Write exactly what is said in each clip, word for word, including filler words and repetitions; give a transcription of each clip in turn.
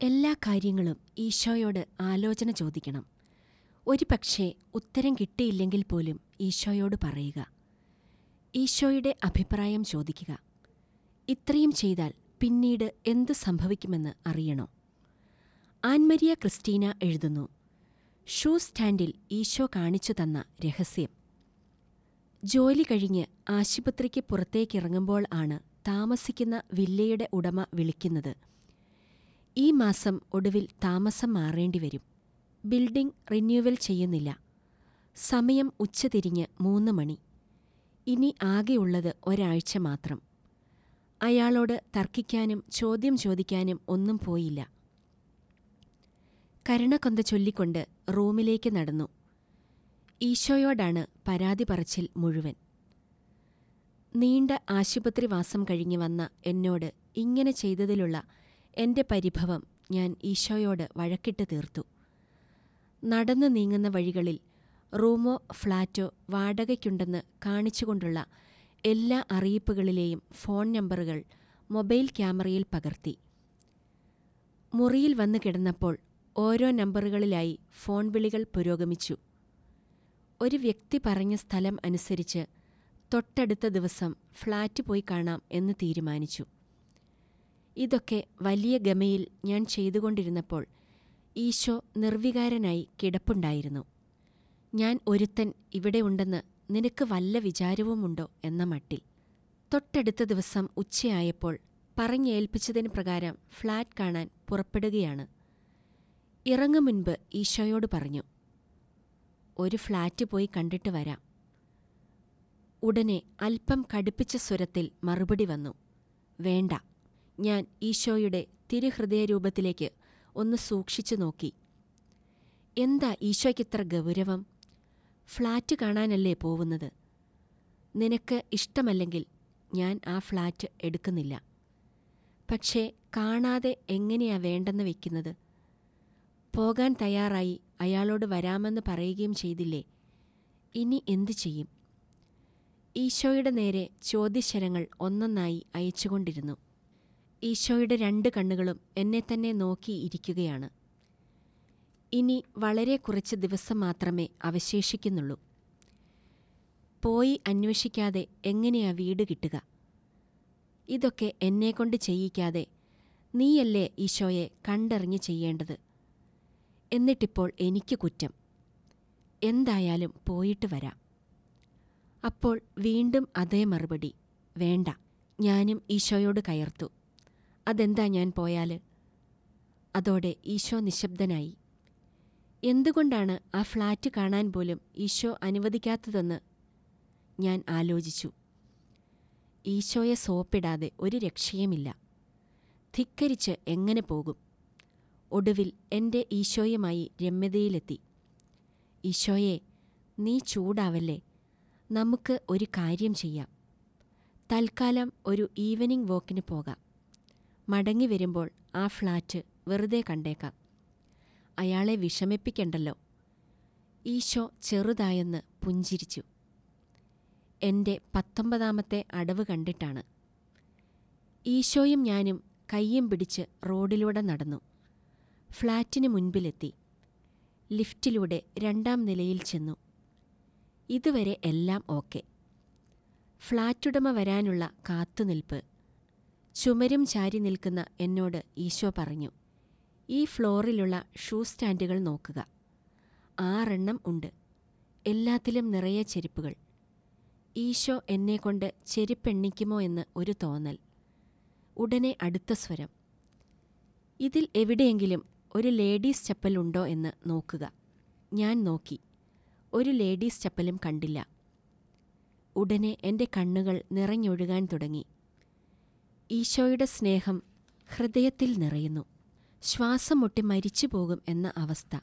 എല്ലാ കാര്യങ്ങളും ഈശോയോട് ആലോചന ചോദിക്കണം. ഒരു പക്ഷേ ഉത്തരം കിട്ടിയില്ലെങ്കിൽ പോലും ഈശോയോട് പറയുക. ഈശോയുടെ അഭിപ്രായം ചോദിക്കുക. ഇത്രയും ചെയ്താൽ പിന്നീട് എന്ത് സംഭവിക്കുമെന്ന് അറിയണോ? ആൻമരിയ ക്രിസ്റ്റീന എഴുതുന്നു, ഷൂ സ്റ്റാൻഡിൽ ഈശോ കാണിച്ചു തന്ന രഹസ്യം. ജോലി കഴിഞ്ഞ് ആശുപത്രിക്ക് പുറത്തേക്കിറങ്ങുമ്പോൾ ആണ് താമസിക്കുന്ന വില്ലയുടെ ഉടമ വിളിക്കുന്നത്. ഈ മാസം ഒടുവിൽ താമസം മാറേണ്ടിവരും. ബിൽഡിംഗ് റിന്യൂവൽ ചെയ്യുന്നില്ല. സമയം ഉച്ചതിരിഞ്ഞ് മൂന്ന് മണി. ഇനി ആകെയുള്ളത് ഒരാഴ്ച മാത്രം. അയാളോട് തർക്കിക്കാനും ചോദ്യം ചോദിക്കാനും ഒന്നും പോയില്ല. കരുണക്കൊന്ത ചൊല്ലിക്കൊണ്ട് റൂമിലേക്ക് നടന്നു. ഈശോയോടാണ് പരാതി പറച്ചിൽ മുഴുവൻ. നീണ്ട ആശുപത്രിവാസം കഴിഞ്ഞ് വന്ന എന്നോട് ഇങ്ങനെ ചെയ്തതിലുള്ള എന്റെ പരിഭവം ഞാൻ ഈശോയോട് വഴക്കിട്ട് തീർത്തു. നടന്നു നീങ്ങുന്ന വഴികളിൽ റൂമോ ഫ്ളാറ്റോ വാടകയ്ക്കുണ്ടെന്ന് കാണിച്ചുകൊണ്ടുള്ള എല്ലാ അറിയിപ്പുകളിലെയും ഫോൺ നമ്പറുകൾ മൊബൈൽ ക്യാമറയിൽ പകർത്തി. മുറിയിൽ വന്നു കിടന്നപ്പോൾ ഓരോ നമ്പറുകളിലായി ഫോൺ വിളികൾ പുരോഗമിച്ചു. ഒരു വ്യക്തി പറഞ്ഞ സ്ഥലം അനുസരിച്ച് തൊട്ടടുത്ത ദിവസം ഫ്ളാറ്റ് പോയി കാണാം എന്ന് തീരുമാനിച്ചു. ഇതൊക്കെ വലിയ ഗമയിൽ ഞാൻ ചെയ്തുകൊണ്ടിരുന്നപ്പോൾ ഈശോ നിർവികാരനായി കിടപ്പുണ്ടായിരുന്നു. ഞാൻ ഒരുത്തൻ ഇവിടെ ഉണ്ടെന്ന് നിനക്ക് വല്ല വിചാരവുമുണ്ടോ എന്ന മട്ടിൽ. തൊട്ടടുത്ത ദിവസം ഉച്ചയായപ്പോൾ പറഞ്ഞേൽപ്പിച്ചതിന് പ്രകാരം ഫ്ളാറ്റ് കാണാൻ പുറപ്പെടുകയാണ്. ഇറങ്ങും മുൻപ് ഈശോയോട് പറഞ്ഞു, ഒരു ഫ്ളാറ്റ് പോയി കണ്ടിട്ട് വരാം. ഉടനെ അല്പം കടുപ്പിച്ച സ്വരത്തിൽ മറുപടി വന്നു, വേണ്ട. ഞാൻ ഈശോയുടെ തിരുഹൃദയരൂപത്തിലേക്ക് ഒന്ന് സൂക്ഷിച്ചു നോക്കി. എന്താ ഈശോയ്ക്കിത്ര ഗൗരവം? ഫ്ളാറ്റ് കാണാനല്ലേ പോവുന്നത്? നിനക്ക് ഇഷ്ടമല്ലെങ്കിൽ ഞാൻ ആ ഫ്ളാറ്റ് എടുക്കുന്നില്ല. പക്ഷേ കാണാതെ എങ്ങനെയാ വേണ്ടെന്ന് വെക്കുന്നത്? പോകാൻ തയ്യാറായി അയാളോട് വരാമെന്ന് പറയുകയും ചെയ്തില്ലേ? ഇനി എന്തു ചെയ്യും? ഈശോയുടെ നേരെ ചോദ്യശരങ്ങൾ ഒന്നൊന്നായി അയച്ചുകൊണ്ടിരുന്നു. ഈശോയുടെ രണ്ട് കണ്ണുകളും എന്നെ തന്നെ നോക്കി ഇരിക്കുകയാണ്. ഇനി വളരെ കുറച്ച് ദിവസം മാത്രമേ അവശേഷിക്കുന്നുള്ളൂ. പോയി അന്വേഷിക്കാതെ എങ്ങനെയാ വീട് കിട്ടുക? ഇതൊക്കെ എന്നെക്കൊണ്ട് ചെയ്യിക്കാതെ നീയല്ലേ ഈശോയെ കണ്ടറിഞ്ഞ് ചെയ്യേണ്ടത്. എന്നിട്ടിപ്പോൾ എനിക്ക് കുറ്റം. എന്തായാലും പോയിട്ട് വരാം. അപ്പോൾ വീണ്ടും അതേ മറുപടി, വേണ്ട. ഞാനും ഈശോയോട് കയർത്തു, അതെന്താ ഞാൻ പോയാൽ? അതോടെ ഈശോ നിശബ്ദനായി. എന്തുകൊണ്ടാണ് ആ ഫ്ളാറ്റ് കാണാൻ പോലും ഈശോ അനുവദിക്കാത്തതെന്ന് ഞാൻ ആലോചിച്ചു. ഈശോയെ സോപ്പിടാതെ ഒരു രക്ഷയുമില്ല. ധിക്കരിച്ച് എങ്ങനെ പോകും? ഒടുവിൽ എൻ്റെ ഈശോയുമായി രമ്യതയിലെത്തി. ഈശോയെ, നീ ചൂടാവല്ലേ. നമുക്ക് ഒരു കാര്യം ചെയ്യാം. തൽക്കാലം ഒരു ഈവനിംഗ് വോക്കിന് പോകാം. മടങ്ങി വരുമ്പോൾ ആ ഫ്ളാറ്റ് വെറുതെ കണ്ടേക്കാം. അയാളെ വിഷമിപ്പിക്കണ്ടല്ലോ. ഈശോ ചെറുതായെന്ന് പുഞ്ചിരിച്ചു. എൻ്റെ പത്തൊമ്പതാമത്തെ അടവ് കണ്ടിട്ടാണ്. ഈശോയും ഞാനും കയ്യും പിടിച്ച് റോഡിലൂടെ നടന്നു. ഫ്ളാറ്റിന് മുൻപിലെത്തി. ലിഫ്റ്റിലൂടെ രണ്ടാം നിലയിൽ ചെന്നു. ഇതുവരെ എല്ലാം ഓക്കെ. ഫ്ളാറ്റുടമ വരാനുള്ള കാത്തുനിൽപ്പ്. ചുമരും ചാരി നിൽക്കുന്ന എന്നോട് ഈശോ പറഞ്ഞു, ഈ ഫ്ലോറിലുള്ള ഷൂ സ്റ്റാൻഡുകൾ നോക്കുക. ആറെണ്ണം ഉണ്ട്. എല്ലാത്തിലും നിറയെ ചെരുപ്പുകൾ. ഈശോ എന്നെക്കൊണ്ട് ചെരുപ്പെണ്ണിക്കുമോ എന്ന് ഒരു തോന്നൽ. ഉടനെ അടുത്ത സ്വരം, ഇതിൽ എവിടെയെങ്കിലും ഒരു ലേഡീസ് ചപ്പൽ ഉണ്ടോ എന്ന് നോക്കുക. ഞാൻ നോക്കി. ഒരു ലേഡീസ് ചപ്പലും കണ്ടില്ല. ഉടനെ എൻ്റെ കണ്ണുകൾ നിറഞ്ഞൊഴുകാൻ തുടങ്ങി. ഈശോയുടെ സ്നേഹം ഹൃദയത്തിൽ നിറയുന്നു. ശ്വാസം മുട്ടി മരിച്ചു പോകും എന്ന അവസ്ഥ.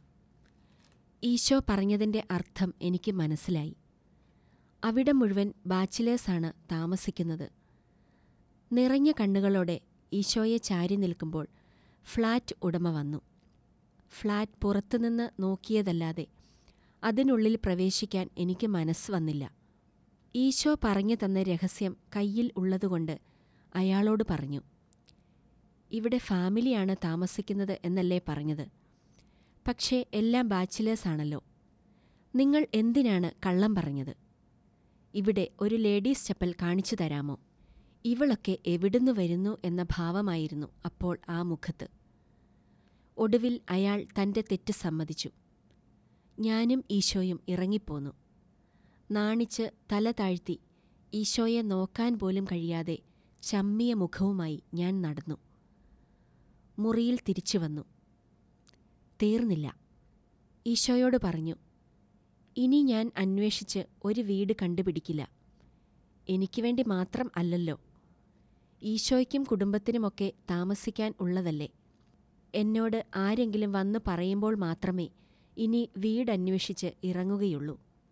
ഈശോ പറഞ്ഞതിൻ്റെ അർത്ഥം എനിക്ക് മനസ്സിലായി. അവിടെ മുഴുവൻ ബാച്ചിലേഴ്സാണ് താമസിക്കുന്നത്. നിറഞ്ഞ കണ്ണുകളോടെ ഈശോയെ ചാരി നിൽക്കുമ്പോൾ ഫ്ളാറ്റ് ഉടമ വന്നു. ഫ്ളാറ്റ് പുറത്തുനിന്ന് നോക്കിയതല്ലാതെ അതിനുള്ളിൽ പ്രവേശിക്കാൻ എനിക്ക് മനസ്സ് വന്നില്ല. ഈശോ പറഞ്ഞു തന്ന രഹസ്യം കയ്യിൽ ഉള്ളതുകൊണ്ട് അയാളോട് പറഞ്ഞു, ഇവിടെ ഫാമിലിയാണ് താമസിക്കുന്നത് എന്നല്ലേ പറഞ്ഞത്? പക്ഷേ എല്ലാം ബാച്ചിലേഴ്സാണല്ലോ. നിങ്ങൾ എന്തിനാണ് കള്ളം പറഞ്ഞത്? ഇവിടെ ഒരു ലേഡീസ് ചപ്പൽ കാണിച്ചു തരാമോ? ഇവളൊക്കെ എവിടുന്ന് വരുന്നു എന്ന ഭാവമായിരുന്നു അപ്പോൾ ആ മുഖത്ത്. ഒടുവിൽ അയാൾ തൻ്റെ തെറ്റ് സമ്മതിച്ചു. ഞാനും ഈശോയും ഇറങ്ങിപ്പോന്നു. നാണിച്ച് തല താഴ്ത്തി ഈശോയെ നോക്കാൻ പോലും കഴിയാതെ ചമ്മിയ മുഖവുമായി ഞാൻ നടന്നു. മുറിയിൽ തിരിച്ചു വന്നു. തീർന്നില്ല. ഈശോയോട് പറഞ്ഞു, ഇനി ഞാൻ അന്വേഷിച്ച് ഒരു വീട് കണ്ടുപിടിക്കില്ല. എനിക്ക് വേണ്ടി മാത്രം അല്ലല്ലോ, ഈശോയ്ക്കും കുടുംബത്തിനുമൊക്കെ താമസിക്കാൻ ഉള്ളതല്ലേ. എന്നോട് ആരെങ്കിലും വന്ന് പറയുമ്പോൾ മാത്രമേ ഇനി വീടന്വേഷിച്ച് ഇറങ്ങുകയുള്ളൂ.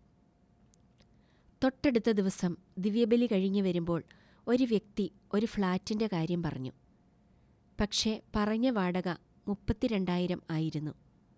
തൊട്ടടുത്ത ദിവസം ദിവ്യബലി കഴിഞ്ഞു വരുമ്പോൾ ഒരു വ്യക്തി ഒരു ഫ്ലാറ്റിൻ്റെ കാര്യം പറഞ്ഞു. പക്ഷേ പറഞ്ഞ വാടക മുപ്പത്തിരണ്ടായിരം ആയിരുന്നു.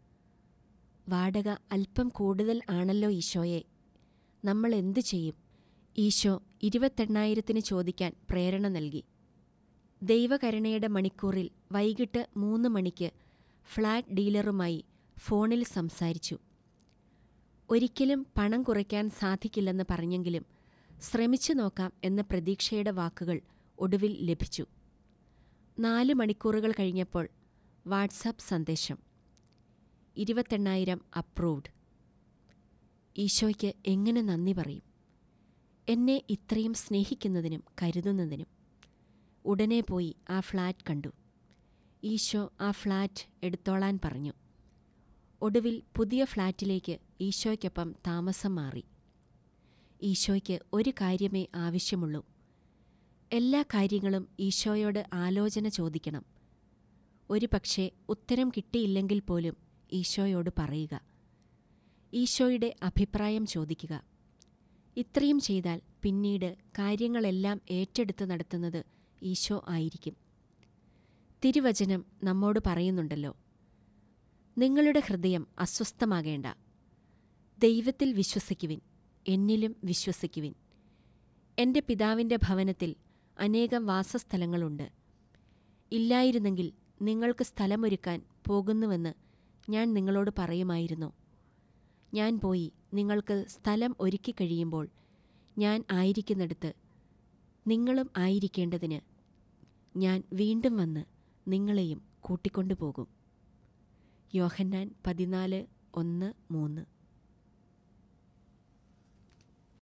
വാടക അല്പം കൂടുതൽ ആണല്ലോ ഈശോയെ, നമ്മൾ എന്തു ചെയ്യും? ഈശോ ഇരുപത്തെണ്ണായിരത്തിന് ചോദിക്കാൻ പ്രേരണ നൽകി. ദൈവകരുണയുടെ മണിക്കൂറിൽ വൈകിട്ട് മൂന്ന് മണിക്ക് ഫ്ലാറ്റ് ഡീലറുമായി ഫോണിൽ സംസാരിച്ചു. ഒരിക്കലും പണം കുറയ്ക്കാൻ സാധിക്കില്ലെന്ന് പറഞ്ഞെങ്കിലും ശ്രമിച്ചു നോക്കാം എന്ന പ്രതീക്ഷയുടെ വാക്കുകൾ ഒടുവിൽ ലഭിച്ചു. നാല് മണിക്കൂറുകൾ കഴിഞ്ഞപ്പോൾ വാട്സാപ്പ് സന്ദേശം, ഇരുപത്തെണ്ണായിരം അപ്രൂവ്ഡ്. ഈശോയ്ക്ക് എങ്ങനെ നന്ദി പറയും, എന്നെ ഇത്രയും സ്നേഹിക്കുന്നതിനും കരുതുന്നതിനും. ഉടനെ പോയി ആ ഫ്ലാറ്റ് കണ്ടു. ഈശോ ആ ഫ്ലാറ്റ് എടുത്തോളാൻ പറഞ്ഞു. ഒടുവിൽ പുതിയ ഫ്ലാറ്റിലേക്ക് ഈശോയ്ക്കൊപ്പം താമസം മാറി. ഈശോയ്ക്ക് ഒരു കാര്യമേ ആവശ്യമുള്ളൂ. എല്ലാ കാര്യങ്ങളും ഈശോയോട് ആലോചന ചോദിക്കണം. ഒരു പക്ഷേ ഉത്തരം കിട്ടിയില്ലെങ്കിൽ പോലും ഈശോയോട് പറയുക. ഈശോയുടെ അഭിപ്രായം ചോദിക്കുക. ഇത്രയും ചെയ്താൽ പിന്നീട് കാര്യങ്ങളെല്ലാം ഏറ്റെടുത്ത് നടത്തുന്നത് ഈശോ ആയിരിക്കും. തിരുവചനം നമ്മോട് പറയുന്നുണ്ടല്ലോ, നിങ്ങളുടെ ഹൃദയം അസ്വസ്ഥമാകേണ്ട, ദൈവത്തിൽ വിശ്വസിക്കുവിൻ, എന്നിലും വിശ്വസിക്കുവിൻ. എൻ്റെ പിതാവിൻ്റെ ഭവനത്തിൽ അനേകം വാസസ്ഥലങ്ങളുണ്ട്. ഇല്ലായിരുന്നെങ്കിൽ നിങ്ങൾക്ക് സ്ഥലമൊരുക്കാൻ പോകുന്നുവെന്ന് ഞാൻ നിങ്ങളോട് പറയുമായിരുന്നു. ഞാൻ പോയി നിങ്ങൾക്ക് സ്ഥലം ഒരുക്കിക്കഴിയുമ്പോൾ ഞാൻ ആയിരിക്കുന്നിടത്ത് നിങ്ങളും ആയിരിക്കേണ്ടതിന് ഞാൻ വീണ്ടും വന്ന് നിങ്ങളെയും കൂട്ടിക്കൊണ്ടുപോകും. യോഹന്നാൻ പതിനാല് ഒന്ന് മൂന്ന്.